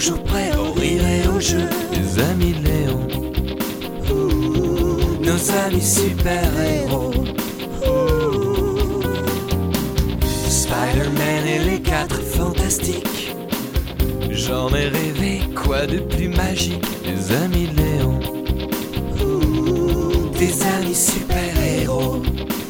toujours prêts au rire et au jeu. Les amis Léon, Nos amis super-héros. Spider-Man et les 4 fantastiques. j'en ai rêvé, quoi de plus magique? Les amis Léon, Des amis super-héros.